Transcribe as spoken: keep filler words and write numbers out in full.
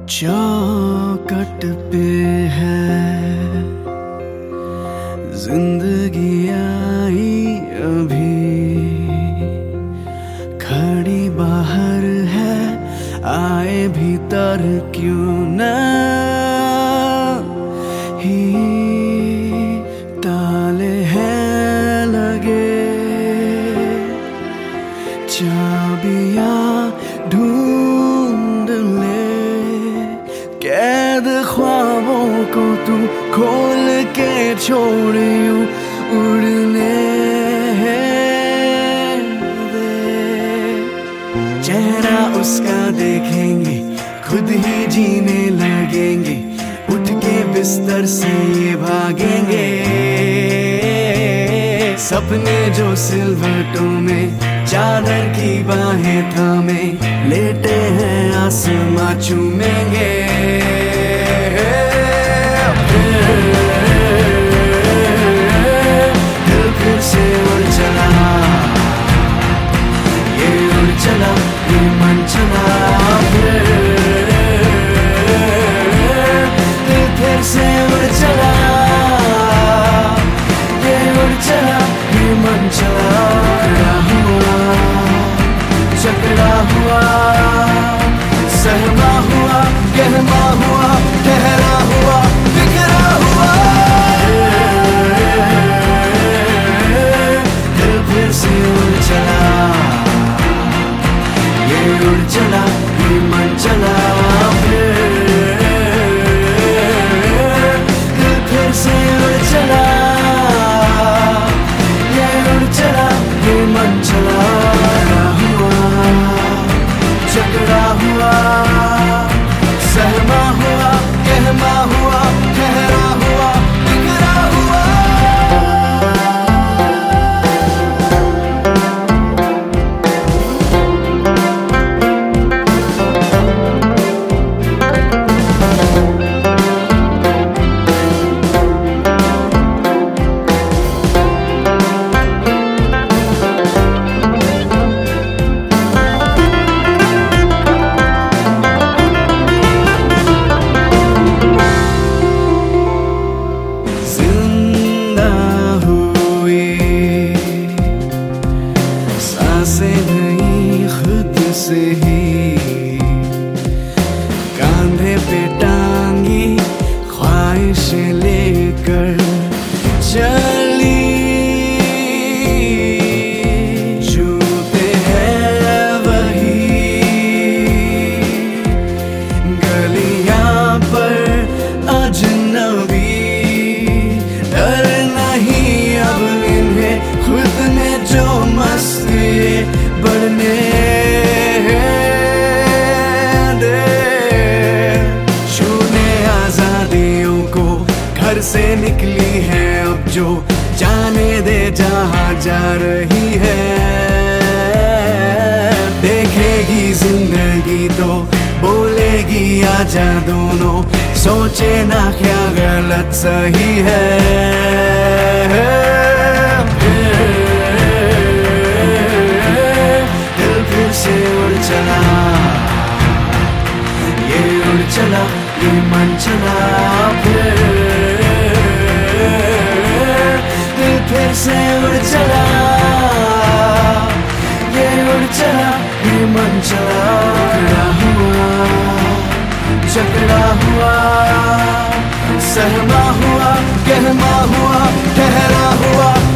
चौखट पे है जिंदगी आई अभी, खड़ी बाहर है आए भीतर क्यों न ही ताले हैं लगे, चाबियां ढूंढ ले कैद ख्वाबों को तू खोल के छोड़ यूं उड़ने दे। चेहरा उसका देखेंगे खुद ही जीने लगेंगे, उठ के बिस्तर से ये भागेंगे। सपने जो सिलवटों में चादर की बाहें थामे लेटे हैं आसमां चूमेंगे। दिल फिर से उड़ चला, ये उड़ चला ये मन चला। दिल फिर से उड़ चला, ये उड़ चला ये मन चला। चकड़ा हुआ सहमा हुआ गहमा हुआ गहरा हुआ बिखरा हुआ। दिल फिर से उड़ चला, ये उड़ चला ये मन चला। दिल फिर से उड़ चला, ये उड़ चला ये मन चला। चकड़ा हुआ सहमा हुआ गहमा हुआ गहरा हुआ बिखरा हुआ। से ही कांधे पे टांगी ख्वाहिशें लेकर चली, छूते हैं वही गलियां पर अजनबी। डर नहीं अब इन्हें खुद में जो मस्ती बढ़ने से निकली है अब जो जाने दे जहां जा रही है। देखेगी जिंदगी तो बोलेगी आजा दोनों, सोचे ना क्या गलत सही है। दिल फिर से उड़ चला, ये उड़ चला ये मन चला। फिर से उड़ चला, ये उड़ चला ये मन चला। चकड़ा हुआ चकड़ा हुआ सहमा हुआ गहमा हुआ गहरा हुआ।